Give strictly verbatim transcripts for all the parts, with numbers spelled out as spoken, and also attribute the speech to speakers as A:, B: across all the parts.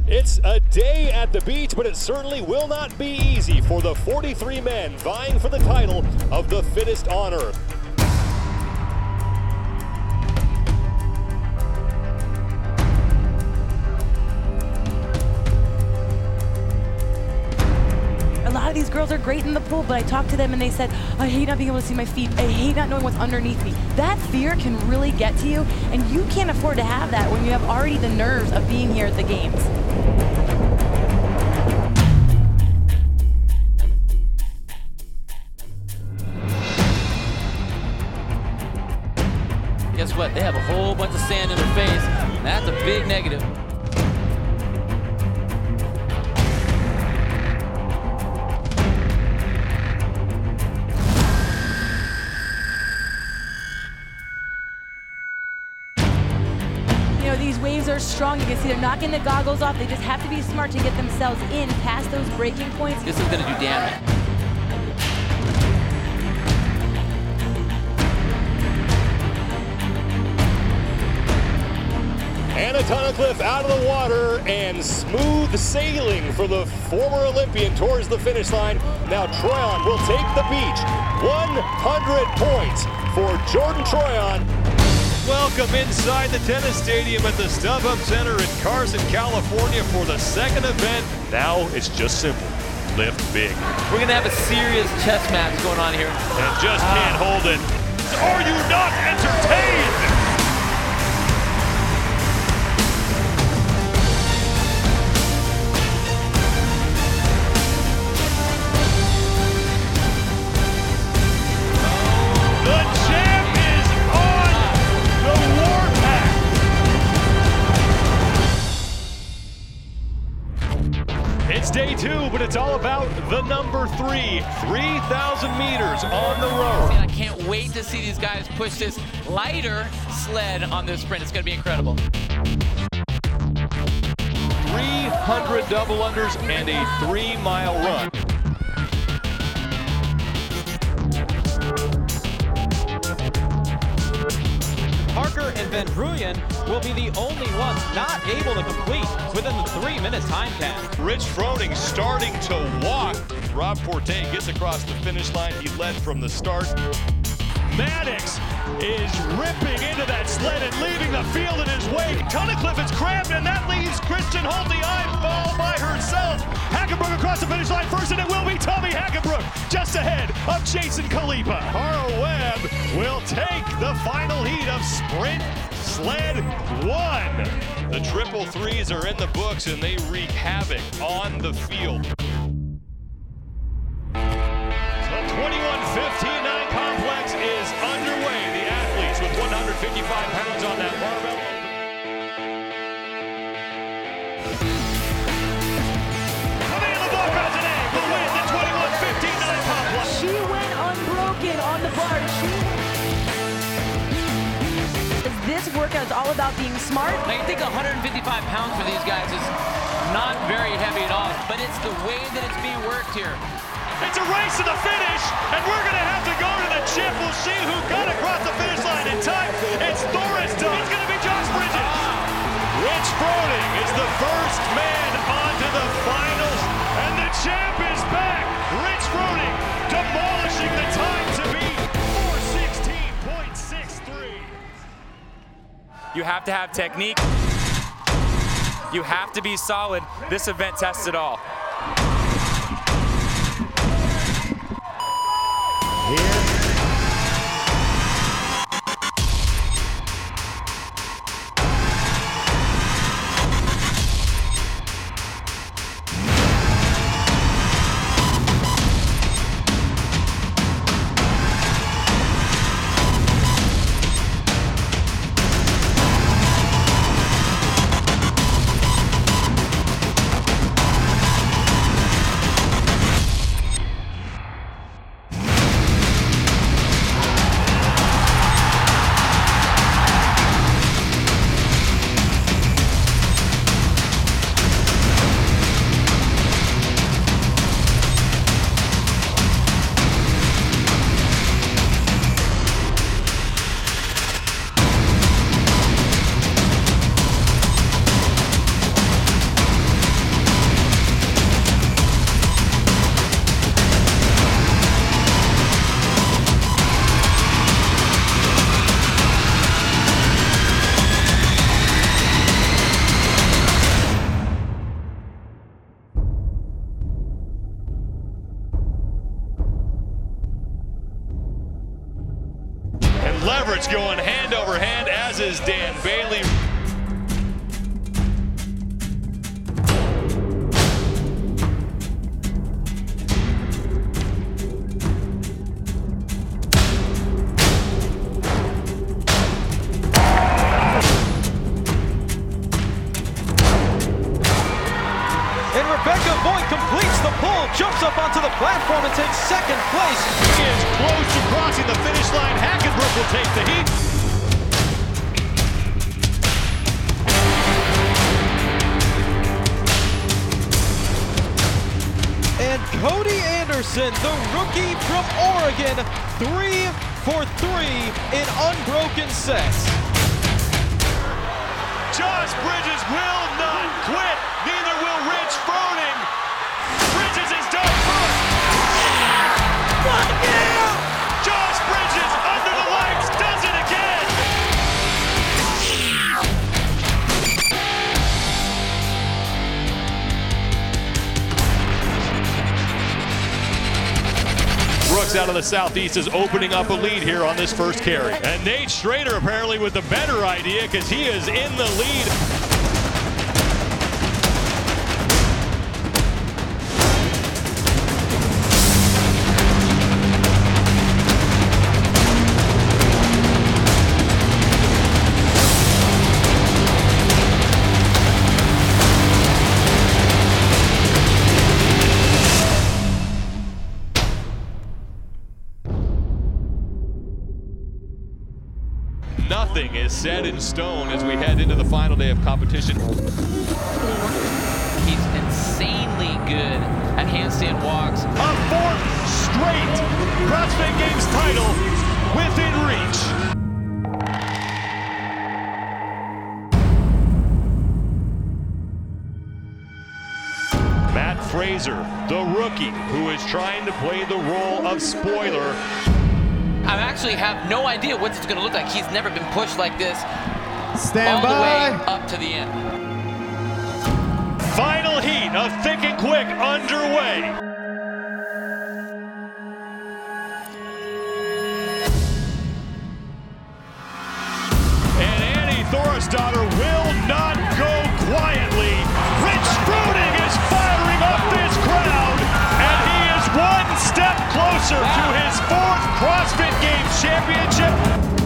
A: It's a day at the beach, but it certainly will not be easy for the forty-three men vying for the title of the fittest on Earth.
B: A lot of these girls are great in the pool, but I talked to them and they said, I hate not being able to see my feet. I hate not knowing what's underneath me. That fear can really get to you, and you can't afford to have that when you have already the nerves of being here at the games.
C: Guess what? They have a whole bunch of sand in their face. That's a big negative.
B: You know, these waves are strong. You can see they're knocking the goggles off. They just have to be smart to get themselves in past those breaking points.
C: This is going to do damage.
A: Anna Tunnicliffe out of the water and smooth sailing for the former Olympian towards the finish line. Now Troyon will take the beach. one hundred points for Jordan Troyon.
D: Welcome inside the tennis stadium at the StubHub Center in Carson, California for the second event. Now it's just simple. Lift big.
C: We're going to have a serious chess match going on here.
D: And just ah. can't hold it. Are you not entertained? It's day two, but it's all about the number three, three thousand meters on the road.
C: I can't wait to see these guys push this lighter sled on this sprint. It's going to be incredible.
D: three hundred double unders and a three mile run.
E: Parker and Van Rooyen will be the only ones not able to complete within the three-minute time cap.
D: Rich Froning starting to walk. Rob Forte gets across the finish line. He led from the start. Maddox is ripping into that sled and leaving the field in his wake. Tunnicliffe is crammed, and that leaves Christian Holte-Eye by herself. Hackenbrook across the finish line first, and it will be Tommy Hackenbrook just ahead of Jason Khalipa. Cara Webb will take the final heat of Sprint Sled one. The triple threes are in the books, and they wreak havoc on the field. The twenty-one fifteen-nine complex is underway. The athletes with one hundred fifty-five pounds on that barbell. Amanda Bocca today will win the twenty-one fifteen-nine complex.
B: She went unbroken on the bar. She... This workout is all about being smart.
C: Now you think one hundred fifty-five pounds for these guys is not very heavy at all, but it's the way that it's being worked here.
D: It's a race to the finish, and we're going to have to go to the chip. We'll see who got across the finish line in time. It's Thoris Dunn. It's going to be Josh Bridges. Ah. Rich Froning is the first man onto the finals, and the champ is back. Rich Froning demolishing the time to beat four sixteen point six three.
F: You have to have technique. You have to be solid. This event tests it all.
A: Here.
D: Bailey.
E: And Rebecca Voigt completes the pull, jumps up onto the platform and takes second place.
D: He is close to crossing the finish line. Hackenbrook will take the heat.
E: And Cody Anderson, the rookie from Oregon, three for three in unbroken sets.
D: Josh Bridges will not quit. Neither will Rich Froning. Bridges is done first. Yeah! Josh Bridges under the lights does it again. Brooks out of the southeast is opening up a lead here on this first carry. And Nate Schrader apparently with the better idea because he is in the lead. Nothing is set in stone as we head into the final day of competition.
C: He's insanely good at handstand walks.
D: A fourth straight CrossFit Games title within reach. Matt Fraser, the rookie, who is trying to play the role of spoiler.
C: I actually have no idea what it's going to look like. He's never been pushed like this
G: Stand
C: all
G: by.
C: the way up to the end.
D: Final heat of Thick and Quick underway. And Annie Thorisdottir will not go quietly. Rich Froning is firing up this crowd, and he is one step closer to his fourth CrossFit Games championship.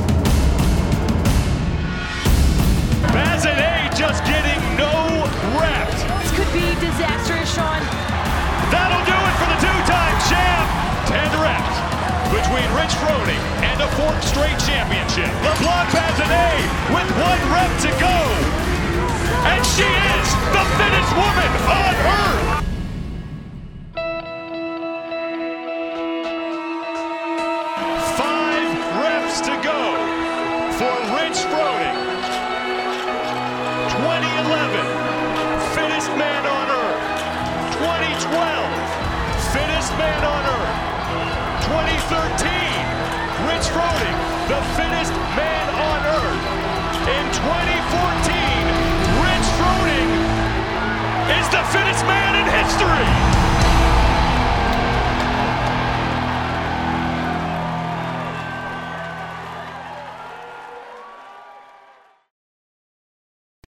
D: Bazinet just getting no reps.
B: This could be disastrous, Sean.
D: That'll do it for the two-time champ. Ten reps between Rich Froning and a fourth straight championship. LeBlanc Bazinet with one rep to go. And she is the fittest woman on earth. Five reps to go for Rich Froning. twenty eleven, fittest man on earth. twenty twelve, fittest man on earth. twenty thirteen, Rich Froning, the fittest man on earth. In twenty fourteen, Rich Froning is the fittest man